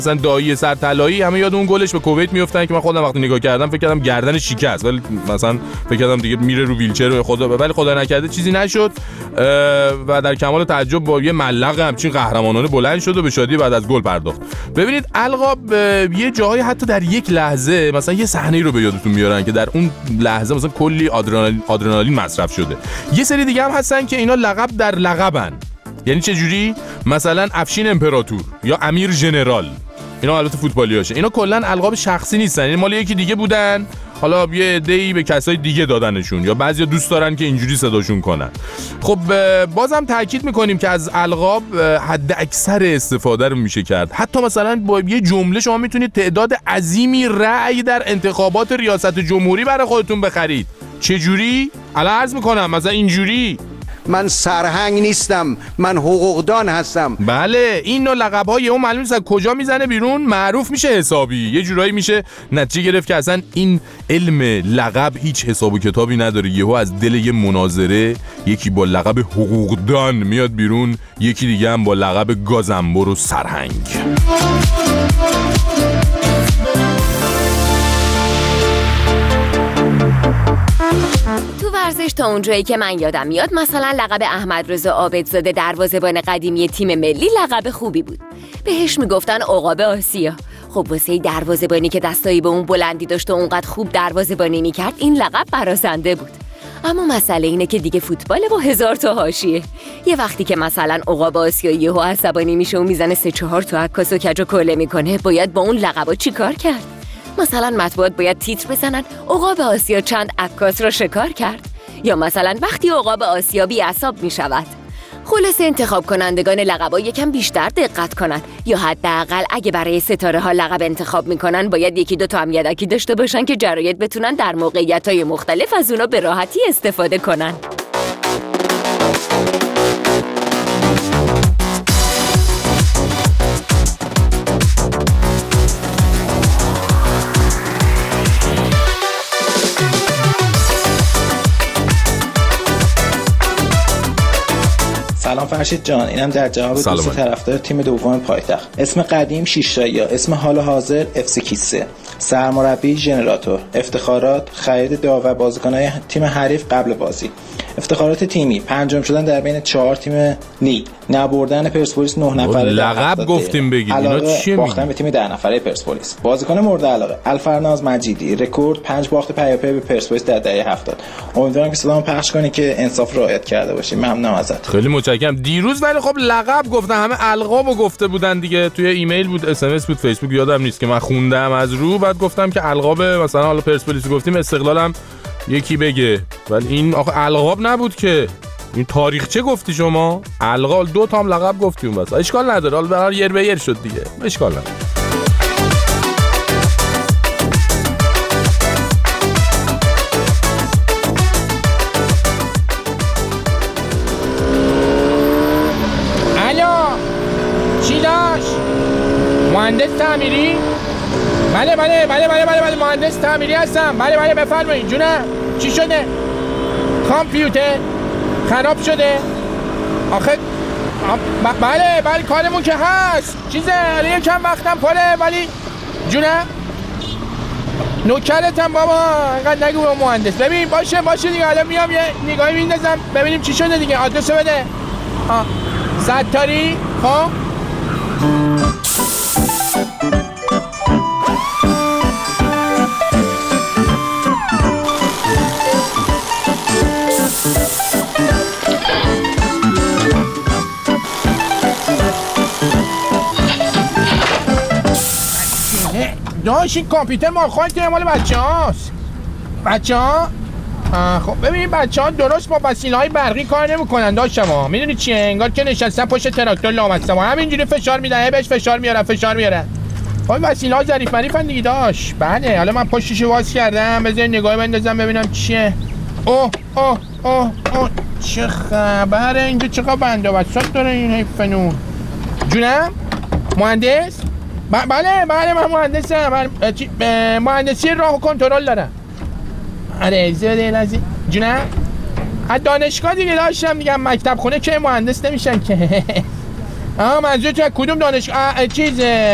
مثلا دایی سر طلایی همه یاد اون گلش به کویت میافتن که من خودم وقتی نگاه کردم فکر کردم گردن شکست، ولی مثلا فکر کردم دیگه میره رو ویلچر خدا، ولی خدا نکرده چیزی نشد و در کمال تعجب با یه ملق همچین قهرمانانه بلند شد و به شادی بعد از گل پرداخت. ببینید القاب یه جایی حتی در یک لحظه مثلا یه صحنه‌ای رو به یادتون میارن که در اون لحظه مثلا کلی آدرنالین مصرف شده. یه سری دیگه هم هستن که اینا لقب در لقبن. یعنی چه جوری؟ مثلا افشین امپراتور یا امیر ژنرال، اینا البته فوتبالیاشه، اینا کلا القاب شخصی نیستن، یعنی مال یکی دیگه بودن، حالا یه عده‌ای به کسای دیگه دادنشون یا بعضیا دوست دارن که اینجوری صداشون کنن. خب بازم تاکید میکنیم که از القاب حد اکثر استفاده رو میشه کرد. حتی مثلا با یه جمله شما میتونید تعداد عظیمی رأی در انتخابات ریاست جمهوری برای خودتون بخرید. چه جوری؟ الان عرض میکنم مثلا اینجوری: من سرهنگ نیستم، من حقوقدان هستم. بله، این نوع لقب‌های اون معلوم نیست کجا میزنه بیرون، معروف میشه حسابی. یه جورایی میشه نتیجه گرفت که اصلا این علم لقب هیچ حساب و کتابی نداره. یهو از دل یه مناظره یکی با لقب حقوقدان میاد بیرون، یکی دیگه هم با لقب گازنبر و سرهنگ. تو ورزش تا اونجایی که من یادم میاد مثلا لقب احمدرضا عابدزاده دروازه‌بان قدیمی تیم ملی لقب خوبی بود. بهش میگفتن عقاب آسیا. خب واسه دروازه‌بانی که دستایی به اون بلندی داشت و اونقدر خوب دروازه‌بانی میکرد این لقب برازنده بود. اما مسئله اینه که دیگه فوتبال با 1000 تا حاشیه. یه وقتی که مثلا عقاب آسیا یهو عصبانی میشه و میزنه 3-4 تا عکاس و کج و کوله میکنه، باید با اون لقبا چیکار کرد؟ مثلا مطبوعات باید تیتر بزنن عقاب آسیا چند عکاس را شکار کرد، یا مثلا وقتی عقاب آسیا بی‌عصاب میشود. خلاصه انتخاب کنندگان لقبا یکم بیشتر دقت کنن، یا حداقل اگه برای ستاره ها لقب انتخاب میکنن باید 1-2 تا هم یدکی داشته باشن که جراید بتونن در موقعیت‌های مختلف از اونا به راحتی استفاده کنن. سلام فرشید جان، اینم در جواب دوست طرفدار تیم دوم پایتخت. اسم قدیم شیشتایی، اسم حال حاضر FC کیسه، سرمربی ژنراتور، افتخارات خرید داور بازیکن‌های تیم حریف قبل بازی، افتخارات تیمی پنجم شدن در بین 4 تیم لیگ، نبردن پرسپولیس 9 نفره لقب گفتیم بگید اینا چیه؟ باختن به تیم 10 نفره پرسپولیس. بازیکن مورد علاقه الفرناز مجیدی، رکورد 5 باخت پیاپی به پرسپولیس در دهه 70. امیدوارم که صدامو پخش کنی که انصاف رعایت کرده باشی. ممنونم ازت. خیلی متشکرم. دیروز ولی خب لقب گفتن، همه القابو گفته بودن دیگه، توی ایمیل بود، SMS بود، فیسبوک یادم نیست که من خوندم از رو، بعد گفتم که القاب مثلا حالا پرسپولیس گفتیم، استقلالم یکی بگه، ولی این آخه القاب نبود که، این تاریخچه گفتی شما. القاب 2 تا هم لقب گفتیم بس. اشکال نداره، حالا برای یر به یر شد دیگه، اشکال نداره. الو چی داشت؟ مهندس تعمیری؟ بله مهندس تعمیری هستم. بله بفرمایید. جونم چی شده؟ کامپیوتر خراب شده؟ آخه بله کارمون که هست چیزه، یکم وقتم پره، ولی جونم نوکرتم بابا، انقدر نگو به مهندس. ببین باشه دیگه، الان میام یه نگاهی میندازم ببینیم چی شده دیگه. آدرسو بده. ستاری. خب داشت این کامپیوتر مال خودت مال بچه‌هاست. بچه‌ها خب ببینید بچه‌ها درست با وسیله‌های برقی کار نمی‌کنن داشتم. میدونی چیه؟ انگار که نشستن پشت تراکتور لامصب همینجوری فشار میدن، بهش فشار میارن. خب وسیله‌ها ظریف مریفن دیگه داشت. بله حالا من پشتشو واس کردم، بذار نگاه بندازم ببینم چیه. اوه چه خبره اینجا؟ چقدر بنده وسط داره این حیفنون. جونم مهندس؟ بله من مهندسم. مهندسی راه و کنترل دارم. آره زیاده لازم. جونم از دانشگاه دیگه داشتم دیگه، مکتب خونه که مهندس نمیشن که. منظور تو کدوم دانشگاه؟ چیز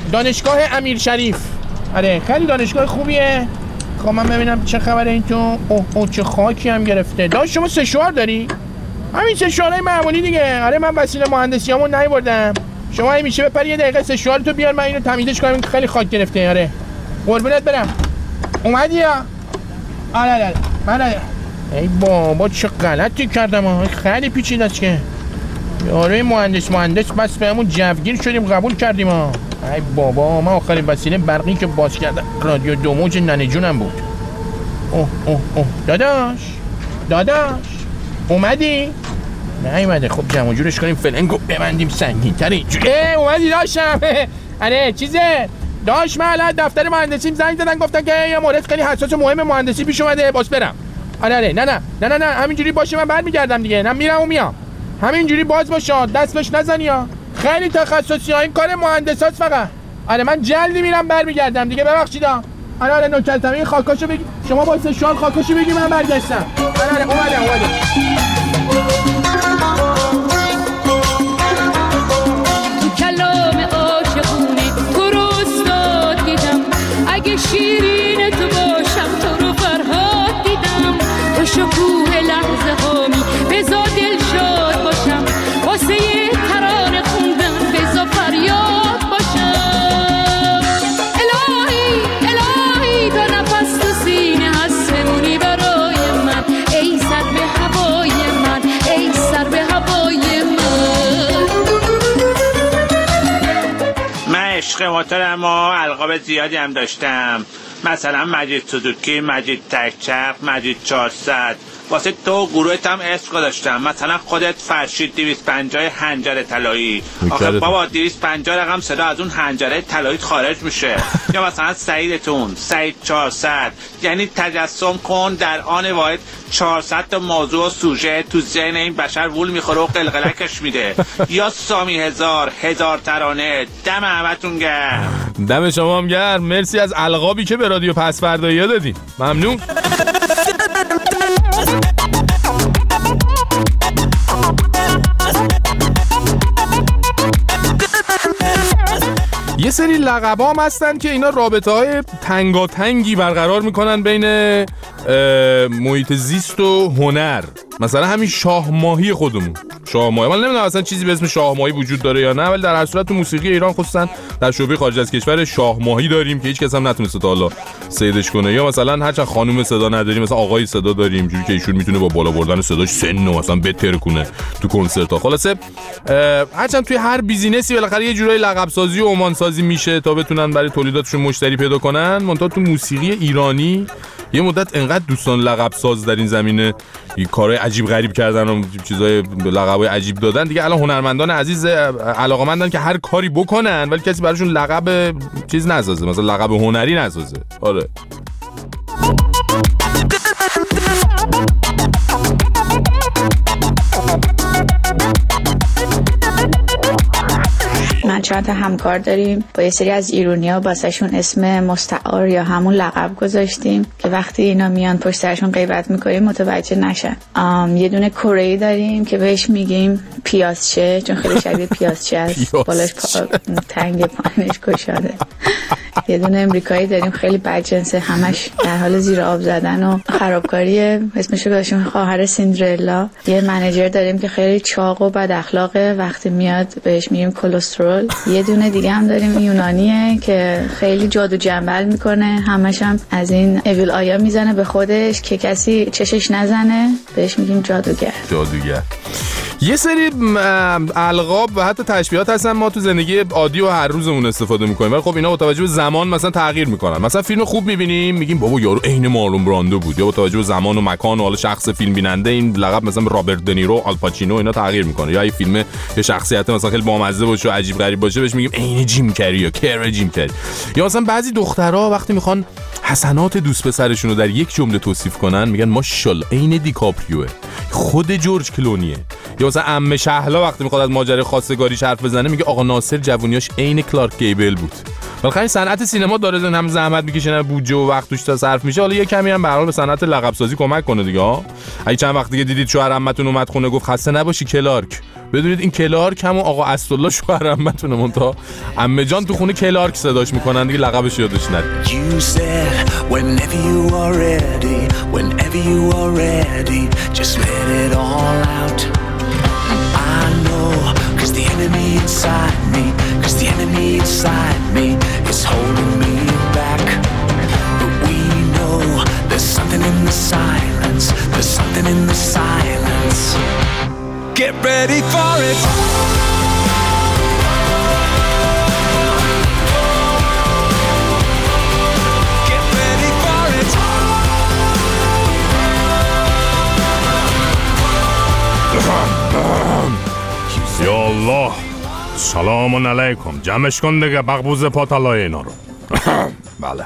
دانشگاه امیرشریف. آره خیلی دانشگاه خوبیه. خب من ببینم چه خبره این تو. اوه چه خاکی هم گرفته. داشت شما سشوار داری؟ همین سشوارهای معمولی دیگه. آره من وسیله مهندسیامو نمیبردم. شما هی میشه بپری یه دقیقه سشوارتو بیار من اینو تمیزش کنم، خیلی خاک گرفته. آره قربونت برم. اومدی یا؟ آره من ای بابا چه غلطی کردم. خیلی پیچیده است که. آره مهندس بس بهمون جوگیر شدیم قبول کردیم ها. ای بابا من آخرین وسیله برقی که باز کردم رادیو دو موج ننه جونم بود. اوه داداش اومدی؟ نیومده. خب جمع جورش کنیم فلنگو ببندیم سنگین‌تر اینجوری. اومدی داشتم. آره چیزه داش من الان دفتر مهندسیم زنگ زدن گفتن که یه مورد خیلی حساس و مهم مهندسی پیش اومده باز برم. آره نه همینجوری باشه من برمیگردم دیگه. نه میرم و میام. همینجوری باز باشه دست بهش نزنی ها. خیلی تخصصی ها این کار مهندساست فقط. آره من جلدی میرم برمیگردم دیگه ببخشید ها. آره نوکرتم این خاکاشو بگی شما با سشوار خاکاشو بگی من برگشتم. آره اومده کلام عاشقونه تو رو استاد دیدم، اگه شیرین تو باشم تو رو فرهاد دیدم، تو شکوه لحظه هامی بزا دل شاد باشم، واسه یه ترانه خوندم بزا فریاد باشم. الهی تا نفس تو سینه هست بمونی برای من، ای سر به هوای من، ای سر به هوای من. عشق موتورم و القاب زیادی هم داشتم، مثلا مجید سوزوکی، مجید تکچرخ، مجید 400. واسه تو گروهت هم اسم داشتم، مثلا خودت فرشید 250 حنجره طلایی. آخه بابا 250 رقم صدا از اون حنجره طلایی خارج میشه. یا مثلا سعیدتون سعید 400. یعنی تجسم کن در آن واحد 400 تا موضوع و سوژه تو ذهن این بشر وول میخوره و قلقلکش میده. یا سامی هزار ترانه. دم همتون گرم. دم شما هم گرم. مرسی از القابی که به رادیو پسفردایی دادی. ممنون. یه سری لقب‌ها هم هستن که اینا رابطه‌های تنگاتنگی برقرار میکنن بین محیط زیست و هنر. مثلا همین شاه ماهی خودمون، شاه ماهی، من نمیدونم اصلا چیزی به اسم شاه ماهی وجود داره یا نه، ولی در هر صورت تو موسیقی ایران خصوصا در شعبه خارج از کشور شاه ماهی داریم که هیچ کس هم نتونسته تا حالا صیدش کنه. یا مثلا هرچند خانم صدا نداریم مثلا آقای صدا داریم، جوری که ایشون میتونه با بالا بردن صداش سن و مثلا بتر کنه تو کنسرت‌ها. خلاصه هرچند توی هر بیزینسی بالاخره یه جورایی لقب سازی و عنوان سازی میشه تا بتونن برای تولیداتشون مشتری پیدا کنن. منتها تو موسیقی ایرانی یه مدت انقدر دوستان لقب ساز در این زمینه کارهای عجیب غریب کردن و چیزای لقبای عجیب دادن دیگه. الان هنرمندان عزیز علاقه‌مندن که هر کاری بکنن ولی کسی براشون لقب چیز نسازه، مثلا لقب هنری نسازه. آره من چند تا همکار داریم با یه سری از ایرونی‌ها واسهشون اسم مستعار یا همون لقب گذاشتیم که وقتی اینا میان پشت سرشون غیبت میکنیم متوجه نشن. یه دونه کره‌ای داریم که بهش میگیم پیازچه چون خیلی شبیه پیازچه است، بالاش تنگ پایینش گشاده. یه دونه امریکایی داریم خیلی بدجنسه، همش در حال زیر آب زدن و خرابکاریه، اسمش رو گذاشتیم خواهر سیندرلا. یه منیجر داریم که خیلی چاق و بد اخلاقه، وقتی میاد بهش میگیم کلسترول. یه دونه دیگه هم داریم یونانیه که خیلی جادو جنبل میکنه، همش هم از این اویل آیا میزنه به خودش که کسی چشش نزنه، بهش میگیم جادوگر. یه سری القاب و حتی تشبیهات هستن ما تو زندگی عادی و هر روزمون استفاده میکنیم ولی خب اینا با توجه به زمان مثلا تغییر میکنن. مثلا فیلم خوب میبینیم میگیم بابا یارو عین مارلون براندو بود، یا با توجه به زمان و مکان و حالا شخص فیلم بیننده این لقب مثلا رابرت دنیرو، آلپاچینو اینا تغییر میکنه. یا این فیلم یه شخصیت مثلا خیلی بامزه باشه و عجیب غریب باشه بهش میگیم عین جیم کری یا کر جیم کری. یا مثلا بعضی دخترها وقتی میخوان حسنات دوست پسرشون رو در یک جمله توصیف کنن میگن ماشاءالله عین دیکاپریوه، خود جورج کلونیه. یا مثلا عمه شهلا وقتی میخواد از ماجرای خواستگاریش حرف بزنه میگه آقا ناصر جوونیاش عین کلارک گیبل بود. بالاخره صنعت سینما داره هم زحمت میکشه، بودجه و وقت توش صرف میشه، حالا یه کمی هم به هر حال به صنعت لقب سازی کمک کنه دیگه ها. اگه چند وقت دیگه دیدید شوهر عمتون اومد خونه گفت خسته نباشی کلارک، بدونید این کلارک همون آقا اسدالله شوهر عمتونه، منتها عمه جان تو خونه کلارک صداش میکنن دیگه، لقبش یادش نره. You said whenever you are ready just let it all out. I know cause the enemy inside me is holding me back, but we know there's something in the silence, get ready for it. یا الله، سلام علیکم. جمعش کن دیگه بغبوز پاتالای اینا رو. بله،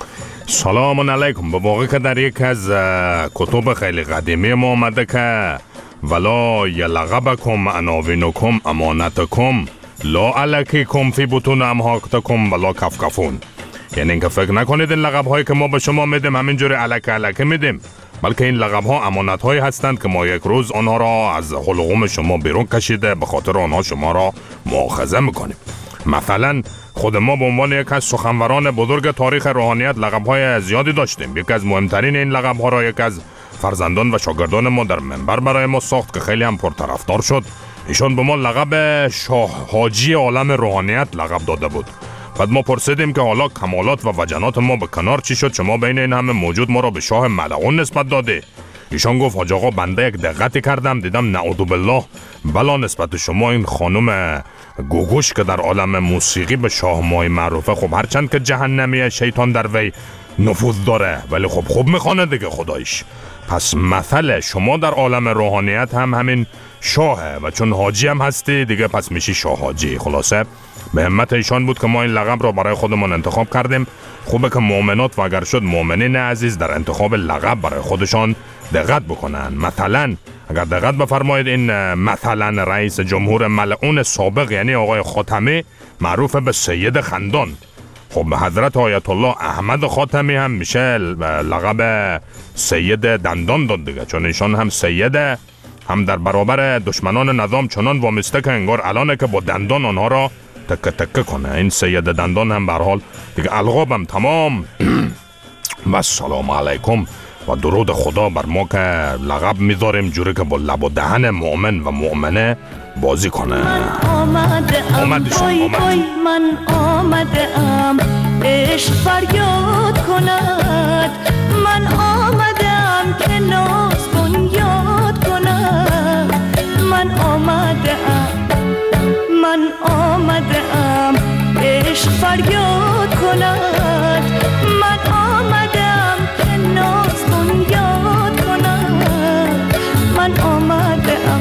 سلام علیکم. به واقع که در یک از کتب خیلی قدیمی ما آمده که ولا یلغبکم عناوینکم امانتکم لا علکیکم فی بطون امهاکتکم ولا کفکفون. یعنی اینکه فکر نکنید این لقب هایی که ما به شما میدیم همینجوری علکه میدیم، بلکه این لقب ها امانت هایی هستند که ما یک روز آنها را از حلقوم شما بیرون کشیده به خاطر آنها شما را مؤاخذه میکنیم. مثلا خود ما به عنوان یک از سخنوران بزرگ تاریخ روحانیت لقب های زیادی داشتیم. یک از مهمترین این لقب ها را یک از فرزندان و شاگردان ما در منبر برای ما ساخت که خیلی هم پرطرفدار شد. ایشان به ما لقب شاه حاجی عالم روحانیت لقب داده بود. بعد ما پرسیدیم که حالا کمالات و وجنات ما به کنار چی شد، شما بین این همه موجود ما را به شاه ملعون نسبت داده. ایشان گفت حاج آقا بنده یک دقتی کردم دیدم نعوذ بالله بلا نسبت شما این خانم گوگوش که در عالم موسیقی به شاه مای معروفه، خب هرچند که جهنمیه شیطان در وی نفوذ داره ولی خب خوب میخوانه دیگه خدایش. پس مثل شما در عالم روحانیت هم همین شاهه و چون حاجی هم هستی دیگه پس میشی شاه حاجی. خلاصه به همت ایشان بود که ما این لقب را برای خودمون انتخاب کردیم. خوبه که مؤمنات و اگر شد مؤمنین عزیز در انتخاب لقب برای خودشان دقت بکنن. مثلا اگر دقت بفرمایید این مثلا رئیس جمهور ملعون سابق یعنی آقای خاتمی معروف به سید خندان، خب به حضرت آیت الله احمد خاتمی هم میشه لقب سید دندان داد دیگه، چون ایشان هم سیده هم در برابر دشمنان نظام چنان وامیسته که انگار الانه که با دندان آنها را تکه تکه کنه. این سید دندان هم به هر حال دیگه القابم تمام. و سلام علیکم و درود خدا بر ما که لقب میذاریم جوری که با لب و دهن مؤمن و مؤمنه بازی کنه. من آمده ام عشق فریاد کند، من آمده ام که ناز بنیاد کند، من آمده ام عشق فریاد کند، من آمده ام که ناز بنیاد کند، من آمده ام.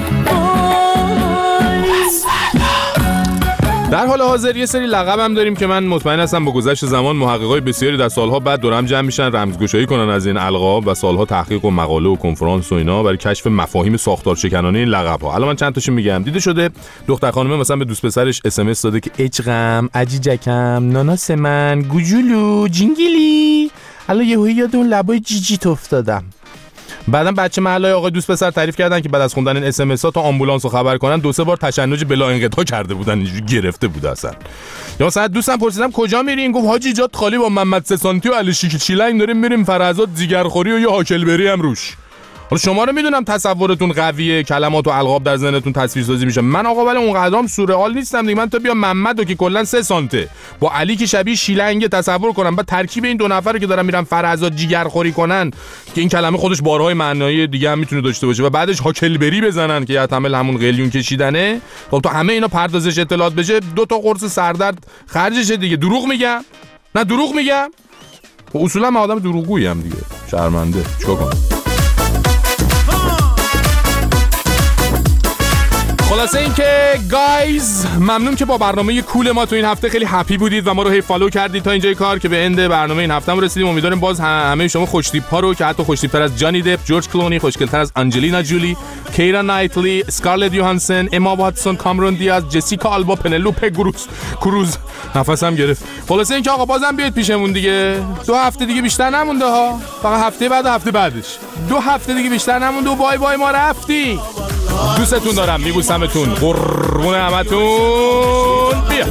در حال حاضر یه سری لقب هم داریم که من مطمئن هستم با گذشت زمان محققای بسیاری در سالها بعد دور هم جمع میشن رمزگشایی کنن از این القاب و سالها تحقیق و مقاله و کنفرانس و اینا برای کشف مفاهیم ساختارشکنانه این لقب ها. الان من چند تاشو میگم. دیده شده دختر خانم مثلا به دوست پسرش SMS داده که عشقم، عجیجکم، ناناس من، گوجولو، جینگیلی. الان یاد اون لبای جیجیت افتادم. بعدم بچه محلای آقای دوست پسر تعریف کردن که بعد از خوندن این SMS ها تا آمبولانس رو خبر کنن 2-3 بار تشنج بلا انقطاع کرده بودن، اینجوری گرفته بود اصلا. یا مثلا دوستم پرسیدم کجا میرین؟ گفت حاجی جات خالی با محمد 3 سانتی و علی شیلنگ داریم میریم فرزاد جیگرخوری و یه هاکلبری هم روش. حالا شما رو میدونم تصورتون قویه، کلمات و القاب در ذهنتون تصویرسازی میشه. من آقا ولی اونقدرام سورئال نیستم دیگه. من تا بیا محمدو که کلا 3 سانته با علی که شبیه شیلنگ تصور کنم، بعد ترکیب این دو نفره که دارن میرن فرزاد جیگرخوری کنن که این کلمه خودش بارهای معنایی دیگه هم میتونه داشته باشه و بعدش هاکلبری بزنن که احتمال همون قلیون کشیدنه. خب تو همه اینا پردازش اطلاعات بشه 2 تا قرص سردرد خرجشه دیگه. دروغ میگم؟ نه دروغ میگم؟ خب اصولا من آدم دروغگویی ام دیگه. شرمنده. چیکار کنم؟ خلاصه این که گایز ممنون که با برنامه کول ما تو این هفته خیلی هپی بودید و ما رو هی فالو کردید تا اینجای کار که به اند برنامه این هفته هم رسیدیم. امیدواریم باز همه شما خوشتیپ ها رو که حتی خوشتیپ‌تر از جانی دپ، جورج کلونی، خوشگل‌تر از آنجلینا جولی، کیرا نایتلی، اسکارلت یوهانسن، اما واتسون، کامرون دیاز، جسیکا آلبا، پنلوپه کروز نفسم گرفت. خلاصه این که آقا بازم بیاید پیشمون دیگه. 2 هفته دیگه بیشتر نمونده ها. فقط هفته بعد و هفته بعدش 2 هفته دیگه بیشتر نمونده و بای بای ما رفتی. دوستتون دارم، میبوسمتون، قربون همتون. بیا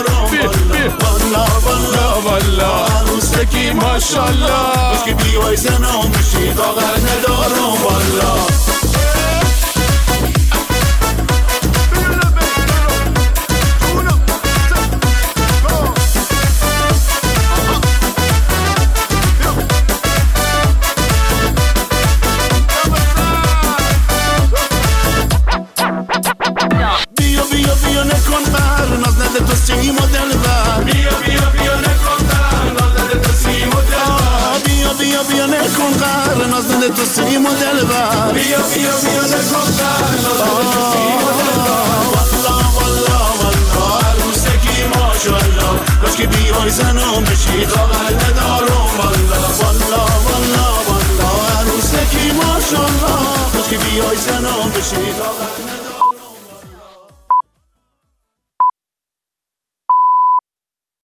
والا عروسکی ماشالله بس که بیای زنم بشی طاقت ندارم والا. بیا نکن بر ناز نده تو سیم و دلبر. بیا نکن بر ناز نده تو سیم و دلبر. بیا نکن بر ناز نده تو سیم و دلبر. بیا نکن بر ناز نده تو سیم و دلبر. والا عروسکی ماشالله کاش که بیای زنم بشی طاقت ندارم والا عروسکی ماشالله کاش که بیای زنم بشی طاقت ندارم.